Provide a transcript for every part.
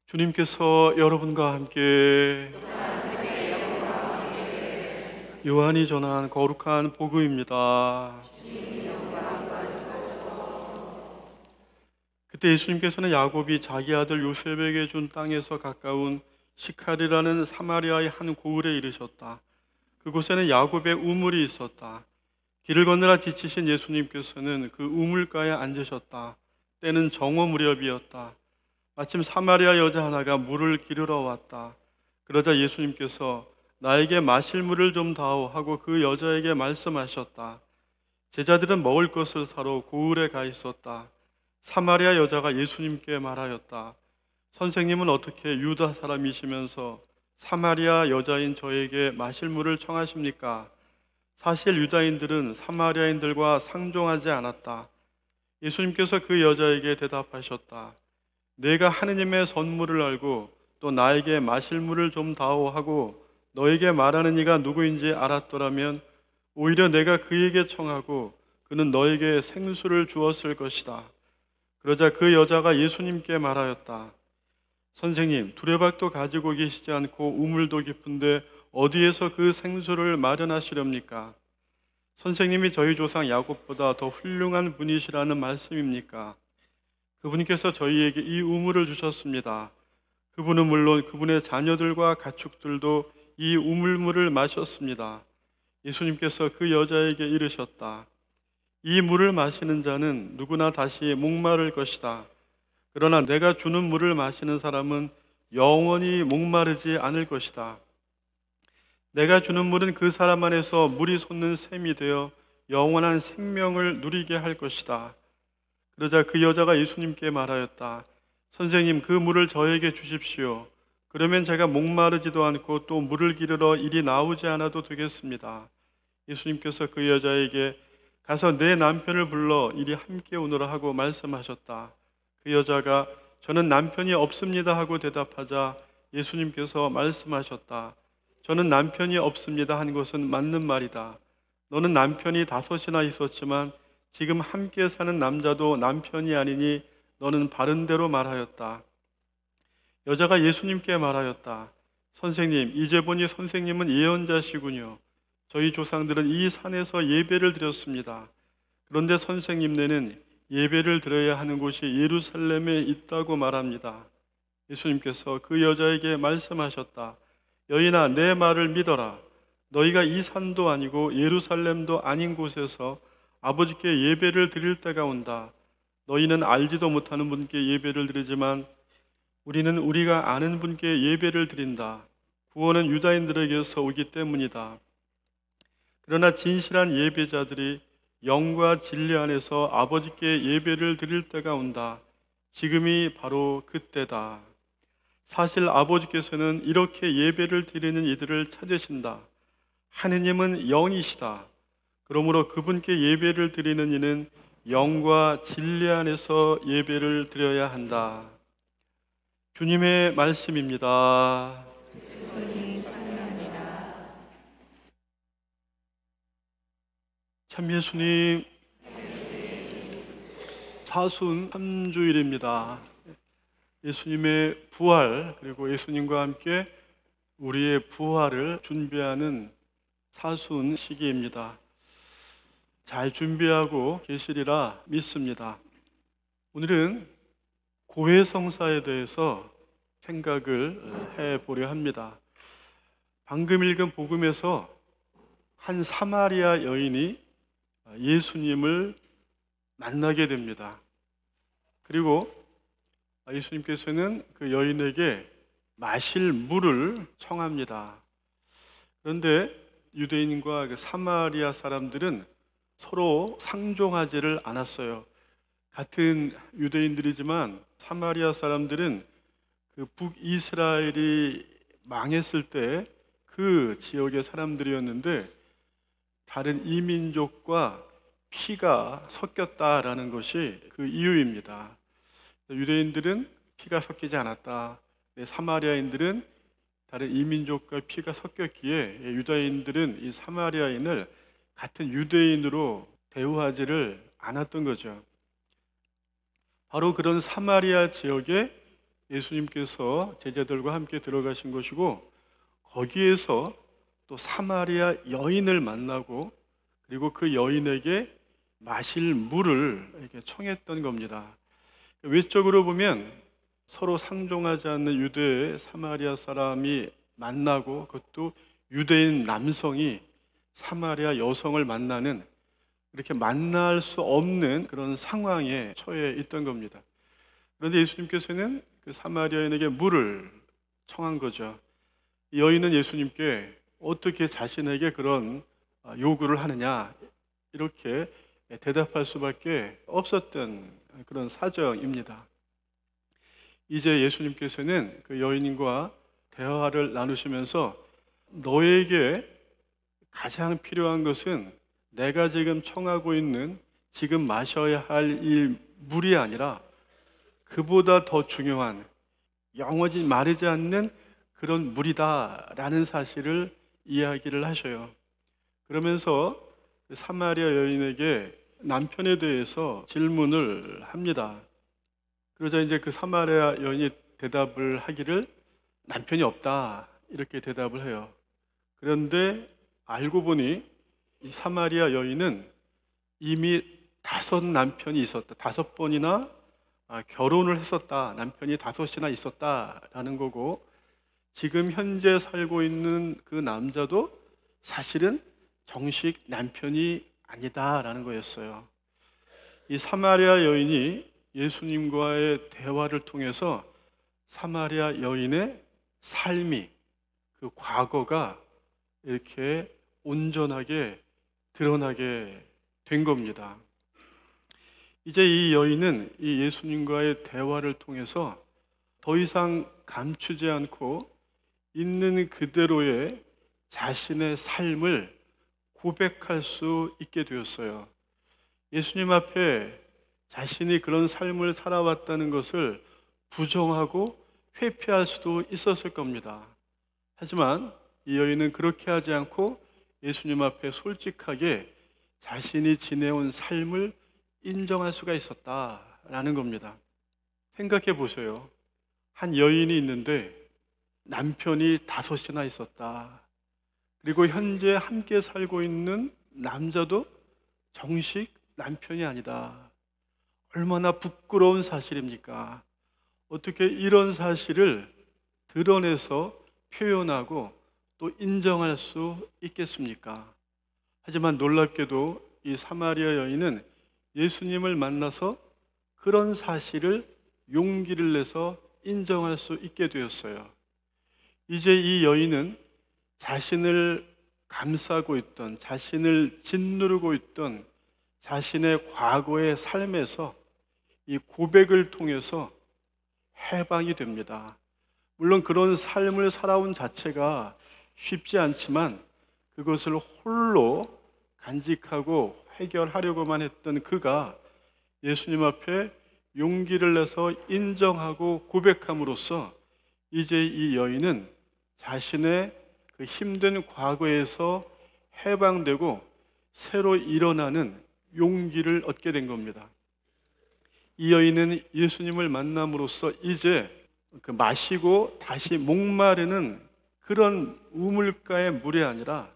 주님께서 여러분과 함께 요한이 전한 거룩한 복음입니다. 그때 예수님께서는 야곱이 자기 아들 요셉에게 준 땅에서 가까운 시칼이라는 사마리아의 한 고을에 이르셨다. 그곳에는 야곱의 우물이 있었다. 길을 걷느라 지치신 예수님께서는 그 우물가에 앉으셨다. 때는 정오 무렵이었다. 마침 사마리아 여자 하나가 물을 기르러 왔다. 그러자 예수님께서 나에게 마실 물을 좀 다오 하고 그 여자에게 말씀하셨다. 제자들은 먹을 것을 사러 고을에 가 있었다. 사마리아 여자가 예수님께 말하였다. 선생님은 어떻게 유다 사람이시면서 사마리아 여자인 저에게 마실 물을 청하십니까? 사실 유다인들은 사마리아인들과 상종하지 않았다. 예수님께서 그 여자에게 대답하셨다. 내가 하느님의 선물을 알고 또 나에게 마실 물을 좀 다오 하고 너에게 말하는 이가 누구인지 알았더라면 오히려 내가 그에게 청하고 그는 너에게 생수를 주었을 것이다. 그러자 그 여자가 예수님께 말하였다. 선생님, 두레박도 가지고 계시지 않고 우물도 깊은데 어디에서 그 생수를 마련하시렵니까? 선생님이 저희 조상 야곱보다 더 훌륭한 분이시라는 말씀입니까? 그분께서 저희에게 이 우물을 주셨습니다. 그분은 물론 그분의 자녀들과 가축들도 이 우물물을 마셨습니다. 예수님께서 그 여자에게 이르셨다. 이 물을 마시는 자는 누구나 다시 목마를 것이다. 그러나 내가 주는 물을 마시는 사람은 영원히 목마르지 않을 것이다. 내가 주는 물은 그 사람 안에서 물이 솟는 샘이 되어 영원한 생명을 누리게 할 것이다. 그러자 그 여자가 예수님께 말하였다. 선생님, 그 물을 저에게 주십시오. 그러면 제가 목마르지도 않고 또 물을 기르러 이리 나오지 않아도 되겠습니다. 예수님께서 그 여자에게 가서 내 남편을 불러 이리 함께 오너라 하고 말씀하셨다. 그 여자가 저는 남편이 없습니다 하고 대답하자 예수님께서 말씀하셨다. 저는 남편이 없습니다 한 것은 맞는 말이다. 너는 남편이 5이나 있었지만 지금 함께 사는 남자도 남편이 아니니 너는 바른 대로 말하였다. 여자가 예수님께 말하였다. 선생님, 이제 보니 선생님은 예언자시군요. 저희 조상들은 이 산에서 예배를 드렸습니다. 그런데 선생님네는 예배를 드려야 하는 곳이 예루살렘에 있다고 말합니다. 예수님께서 그 여자에게 말씀하셨다. 여인아, 내 말을 믿어라. 너희가 이 산도 아니고 예루살렘도 아닌 곳에서 아버지께 예배를 드릴 때가 온다. 너희는 알지도 못하는 분께 예배를 드리지만 우리는 우리가 아는 분께 예배를 드린다. 구원은 유다인들에게서 오기 때문이다. 그러나 진실한 예배자들이 영과 진리 안에서 아버지께 예배를 드릴 때가 온다. 지금이 바로 그때다. 사실 아버지께서는 이렇게 예배를 드리는 이들을 찾으신다. 하느님은 영이시다. 그러므로 그분께 예배를 드리는 이는 영과 진리 안에서 예배를 드려야 한다. 주님의 말씀입니다. 참 예수님, 사순 3주일입니다. 예수님의 부활, 그리고 예수님과 함께 우리의 부활을 준비하는 사순 시기입니다. 잘 준비하고 계시리라 믿습니다. 오늘은 고해성사에 대해서 생각을 해보려 합니다. 방금 읽은 복음에서 한 사마리아 여인이 예수님을 만나게 됩니다. 그리고 예수님께서는 그 여인에게 마실 물을 청합니다. 그런데 유대인과 그 사마리아 사람들은 서로 상종하지를 않았어요. 같은 유대인들이지만 사마리아 사람들은 그 북이스라엘이 망했을 때 그 지역의 사람들이었는데 다른 이민족과 피가 섞였다라는 것이 그 이유입니다. 유대인들은 피가 섞이지 않았다. 사마리아인들은 다른 이민족과 피가 섞였기에 유다인들은 이 사마리아인을 같은 유대인으로 대우하지를 않았던 거죠. 바로 그런 사마리아 지역에 예수님께서 제자들과 함께 들어가신 것이고, 거기에서 또 사마리아 여인을 만나고, 그리고 그 여인에게 마실 물을 이렇게 청했던 겁니다. 외적으로 보면 서로 상종하지 않는 유대 사마리아 사람이 만나고, 그것도 유대인 남성이 사마리아 여성을 만나는, 이렇게 만날 수 없는 그런 상황에 처해 있던 겁니다. 그런데 예수님께서는 그 사마리아인에게 물을 청한 거죠. 이 여인은 예수님께 어떻게 자신에게 그런 요구를 하느냐, 이렇게 대답할 수밖에 없었던 그런 사정입니다. 이제 예수님께서는 그 여인과 대화를 나누시면서, 너에게 가장 필요한 것은 내가 지금 청하고 있는, 지금 마셔야 할 이 물이 아니라 그보다 더 중요한, 영원히 마르지 않는 그런 물이다라는 사실을 이야기를 하셔요. 그러면서 사마리아 여인에게 남편에 대해서 질문을 합니다. 그러자 이제 그 사마리아 여인이 대답을 하기를, 남편이 없다, 이렇게 대답을 해요. 그런데 알고 보니 이 사마리아 여인은 이미 5남편이 있었다, 5번이나 결혼을 했었다, 남편이 5이나 있었다라는 거고, 지금 현재 살고 있는 그 남자도 사실은 정식 남편이 아니다라는 거였어요. 이 사마리아 여인이 예수님과의 대화를 통해서 사마리아 여인의 삶이, 그 과거가 이렇게 온전하게 드러나게 된 겁니다. 이제 이 여인은 이 예수님과의 대화를 통해서 더 이상 감추지 않고 있는 그대로의 자신의 삶을 고백할 수 있게 되었어요. 예수님 앞에 자신이 그런 삶을 살아왔다는 것을 부정하고 회피할 수도 있었을 겁니다. 하지만 이 여인은 그렇게 하지 않고 예수님 앞에 솔직하게 자신이 지내온 삶을 인정할 수가 있었다라는 겁니다. 생각해 보세요. 한 여인이 있는데 남편이 5이나 있었다. 그리고 현재 함께 살고 있는 남자도 정식 남편이 아니다. 얼마나 부끄러운 사실입니까? 어떻게 이런 사실을 드러내서 표현하고 또 인정할 수 있겠습니까? 하지만 놀랍게도 이 사마리아 여인은 예수님을 만나서 그런 사실을 용기를 내서 인정할 수 있게 되었어요. 이제 이 여인은 자신을 감싸고 있던, 자신을 짓누르고 있던 자신의 과거의 삶에서 이 고백을 통해서 해방이 됩니다. 물론 그런 삶을 살아온 자체가 쉽지 않지만, 그것을 홀로 간직하고 해결하려고만 했던 그가 예수님 앞에 용기를 내서 인정하고 고백함으로써 이제 이 여인은 자신의 그 힘든 과거에서 해방되고 새로 일어나는 용기를 얻게 된 겁니다. 이 여인은 예수님을 만남으로써 이제 그 마시고 다시 목마르는 그런 우물가의 물이 아니라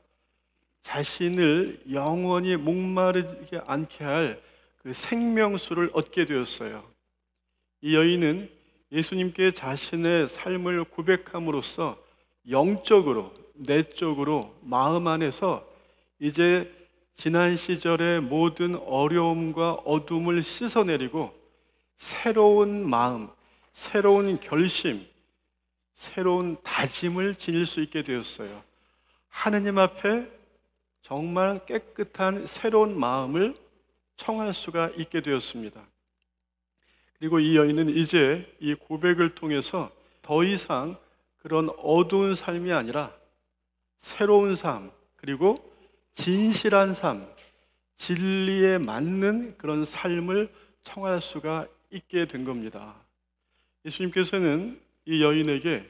자신을 영원히 목마르지 않게 할 그 생명수를 얻게 되었어요. 이 여인은 예수님께 자신의 삶을 고백함으로써 영적으로, 내적으로, 마음 안에서 이제 지난 시절의 모든 어려움과 어둠을 씻어내리고 새로운 마음, 새로운 결심, 새로운 다짐을 지닐 수 있게 되었어요. 하느님 앞에 정말 깨끗한 새로운 마음을 청할 수가 있게 되었습니다. 그리고 이 여인은 이제 이 고백을 통해서 더 이상 그런 어두운 삶이 아니라 새로운 삶, 그리고 진실한 삶, 진리에 맞는 그런 삶을 청할 수가 있게 된 겁니다. 예수님께서는 이 여인에게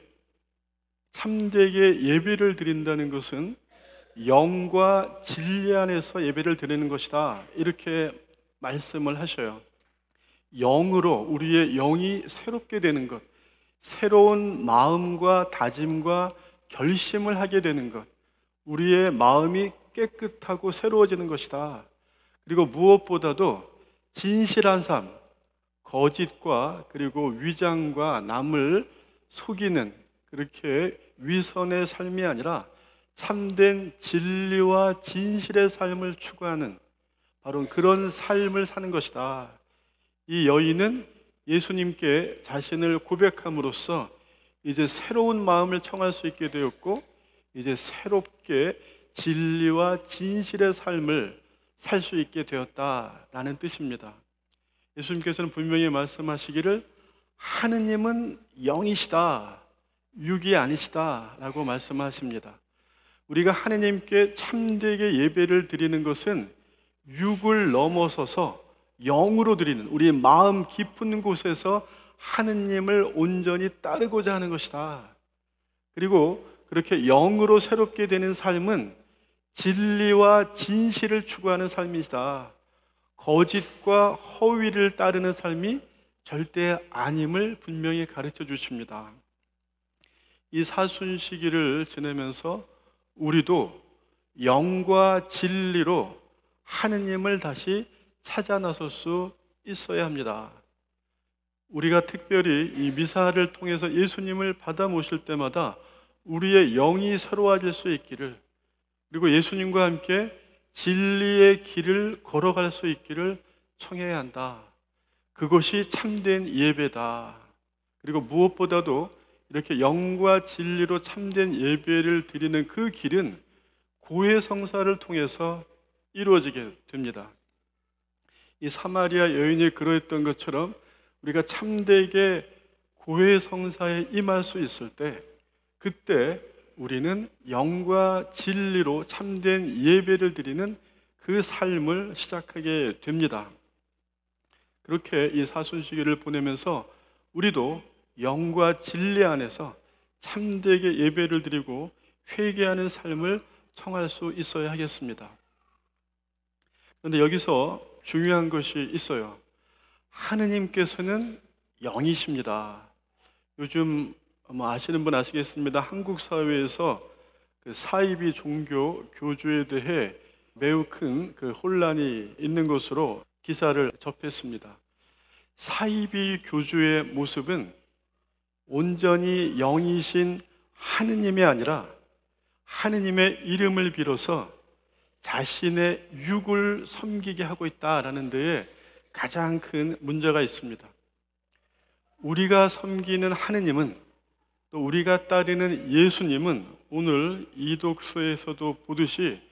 참되게 예배를 드린다는 것은 영과 진리 안에서 예배를 드리는 것이다, 이렇게 말씀을 하셔요. 영으로 우리의 영이 새롭게 되는 것, 새로운 마음과 다짐과 결심을 하게 되는 것, 우리의 마음이 깨끗하고 새로워지는 것이다. 그리고 무엇보다도 진실한 삶, 거짓과 그리고 위장과 남을 속이는 그렇게 위선의 삶이 아니라 참된 진리와 진실의 삶을 추구하는 바로 그런 삶을 사는 것이다. 이 여인은 예수님께 자신을 고백함으로써 이제 새로운 마음을 청할 수 있게 되었고, 이제 새롭게 진리와 진실의 삶을 살 수 있게 되었다라는 뜻입니다. 예수님께서는 분명히 말씀하시기를 하느님은 영이시다, 육이 아니시다 라고 말씀하십니다. 우리가 하느님께 참되게 예배를 드리는 것은 육을 넘어서서 영으로 드리는, 우리 마음 깊은 곳에서 하느님을 온전히 따르고자 하는 것이다. 그리고 그렇게 영으로 새롭게 되는 삶은 진리와 진실을 추구하는 삶이다. 거짓과 허위를 따르는 삶이 절대 아님을 분명히 가르쳐 주십니다. 이 사순시기를 지내면서 우리도 영과 진리로 하느님을 다시 찾아 나설 수 있어야 합니다. 우리가 특별히 이 미사를 통해서 예수님을 받아 모실 때마다 우리의 영이 새로워질 수 있기를, 그리고 예수님과 함께 진리의 길을 걸어갈 수 있기를 청해야 한다. 그것이 참된 예배다. 그리고 무엇보다도 이렇게 영과 진리로 참된 예배를 드리는 그 길은 고해성사를 통해서 이루어지게 됩니다. 이 사마리아 여인이 그러했던 것처럼 우리가 참되게 고해성사에 임할 수 있을 때, 그때 우리는 영과 진리로 참된 예배를 드리는 그 삶을 시작하게 됩니다. 그렇게 이 사순시기를 보내면서 우리도 영과 진리 안에서 참되게 예배를 드리고 회개하는 삶을 청할 수 있어야 하겠습니다. 그런데 여기서 중요한 것이 있어요. 하느님께서는 영이십니다. 요즘 아시는 분 아시겠습니다. 한국 사회에서 그 사이비 종교 교주에 대해 매우 큰 그 혼란이 있는 것으로 기사를 접했습니다. 사이비 교주의 모습은 온전히 영이신 하느님이 아니라 하느님의 이름을 빌어서 자신의 육을 섬기게 하고 있다라는 데에 가장 큰 문제가 있습니다. 우리가 섬기는 하느님은, 또 우리가 따르는 예수님은 오늘 이 독서에서도 보듯이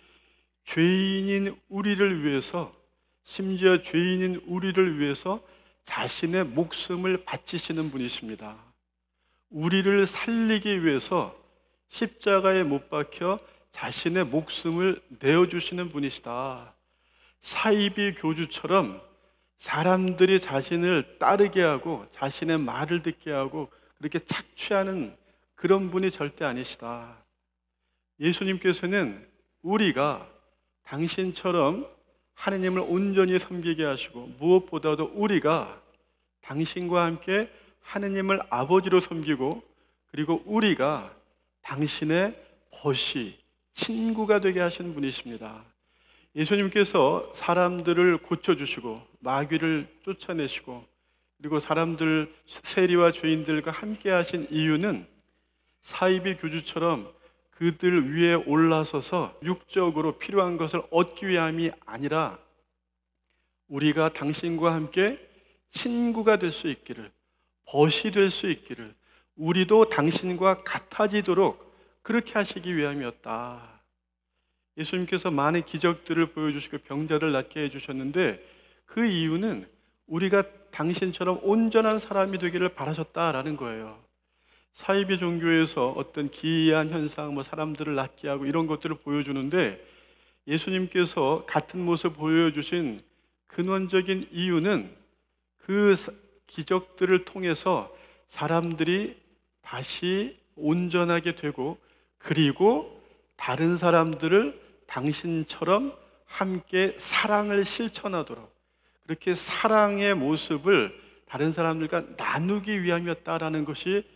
죄인인 우리를 위해서, 심지어 죄인인 우리를 위해서 자신의 목숨을 바치시는 분이십니다. 우리를 살리기 위해서 십자가에 못 박혀 자신의 목숨을 내어주시는 분이시다. 사이비 교주처럼 사람들이 자신을 따르게 하고 자신의 말을 듣게 하고 그렇게 착취하는 그런 분이 절대 아니시다. 예수님께서는 우리가 당신처럼 하느님을 온전히 섬기게 하시고, 무엇보다도 우리가 당신과 함께 하느님을 아버지로 섬기고, 그리고 우리가 당신의 벗이, 친구가 되게 하시는 분이십니다. 예수님께서 사람들을 고쳐주시고 마귀를 쫓아내시고, 그리고 사람들, 세리와 죄인들과 함께 하신 이유는 사이비 교주처럼 그들 위에 올라서서 육적으로 필요한 것을 얻기 위함이 아니라 우리가 당신과 함께 친구가 될 수 있기를, 벗이 될 수 있기를, 우리도 당신과 같아지도록 그렇게 하시기 위함이었다. 예수님께서 많은 기적들을 보여주시고 병자를 낫게 해주셨는데 그 이유는 우리가 당신처럼 온전한 사람이 되기를 바라셨다라는 거예요. 사이비 종교에서 어떤 기이한 현상, 사람들을 낫게 하고 이런 것들을 보여주는데, 예수님께서 같은 모습 보여주신 근원적인 이유는 그 기적들을 통해서 사람들이 다시 온전하게 되고, 그리고 다른 사람들을 당신처럼 함께 사랑을 실천하도록, 그렇게 사랑의 모습을 다른 사람들과 나누기 위함이었다라는 것이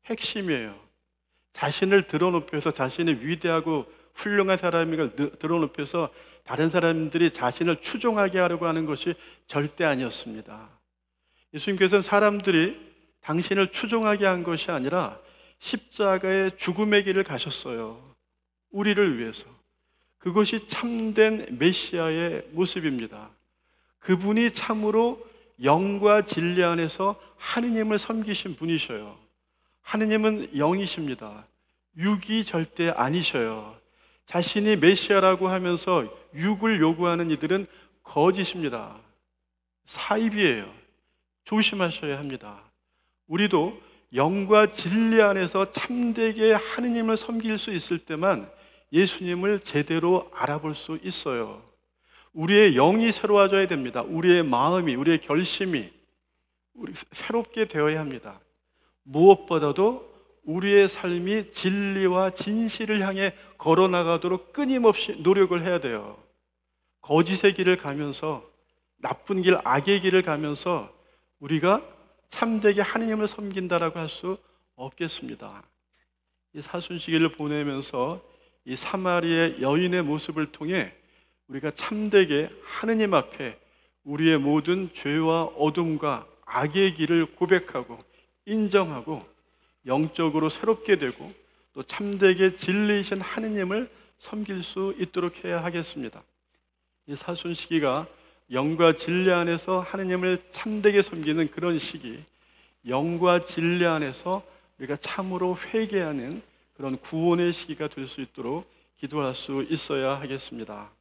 핵심이에요. 자신을 드러높여서 자신이 위대하고 훌륭한 사람인 걸 드러높여서 다른 사람들이 자신을 추종하게 하려고 하는 것이 절대 아니었습니다. 예수님께서는 사람들이 당신을 추종하게 한 것이 아니라 십자가의 죽음의 길을 가셨어요. 우리를 위해서. 그것이 참된 메시아의 모습입니다. 그분이 참으로 영과 진리 안에서 하느님을 섬기신 분이셔요. 하느님은 영이십니다. 육이 절대 아니셔요. 자신이 메시아라고 하면서 육을 요구하는 이들은 거짓입니다. 사입이에요. 조심하셔야 합니다. 우리도 영과 진리 안에서 참되게 하느님을 섬길 수 있을 때만 예수님을 제대로 알아볼 수 있어요. 우리의 영이 새로워져야 됩니다. 우리의 마음이, 우리의 결심이 새롭게 되어야 합니다. 무엇보다도 우리의 삶이 진리와 진실을 향해 걸어나가도록 끊임없이 노력을 해야 돼요. 거짓의 길을 가면서, 나쁜 길, 악의 길을 가면서 우리가 참되게 하느님을 섬긴다라고 할 수 없겠습니다. 이 사순시기를 보내면서 이 사마리아 여인의 모습을 통해 우리가 참되게 하느님 앞에 우리의 모든 죄와 어둠과 악의 길을 고백하고 인정하고 영적으로 새롭게 되고 또 참되게 진리이신 하느님을 섬길 수 있도록 해야 하겠습니다. 이 사순시기가 영과 진리 안에서 하느님을 참되게 섬기는 그런 시기, 영과 진리 안에서 우리가 참으로 회개하는 그런 구원의 시기가 될 수 있도록 기도할 수 있어야 하겠습니다.